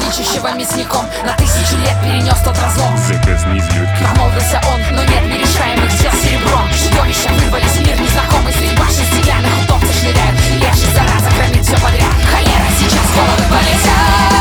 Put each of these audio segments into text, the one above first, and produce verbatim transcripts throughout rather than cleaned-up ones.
ищущего мясником на тысячи лет перенес тот разлом. Заказ не излюбки. Промолвился он, но нет нерешаемых дел серебром. Чудовища вырвались в мир незнакомый, среди башен стеклянных утопцы шныряют. Леший, зараза, громит все подряд. Холера, сейчас головы полетят.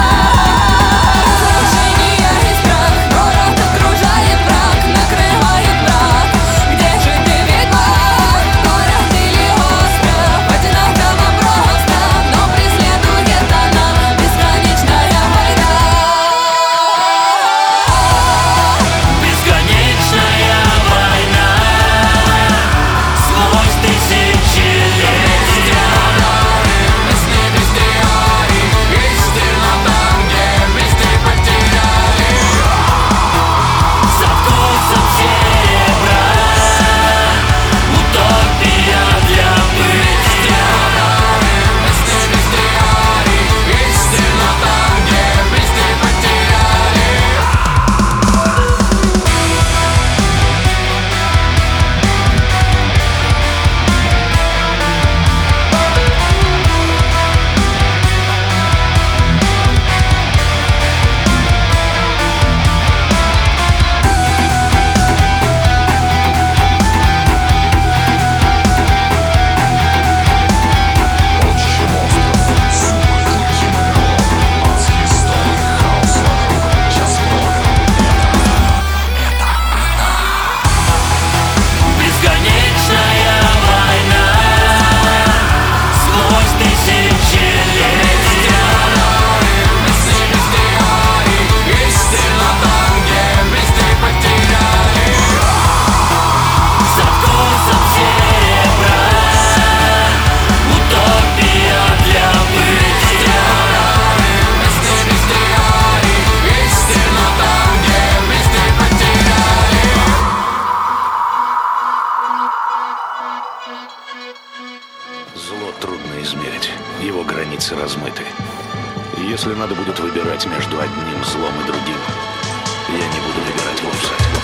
Зло трудно измерить, его границы размыты. Если надо будет выбирать между одним злом и другим, я не буду выбирать вовсе.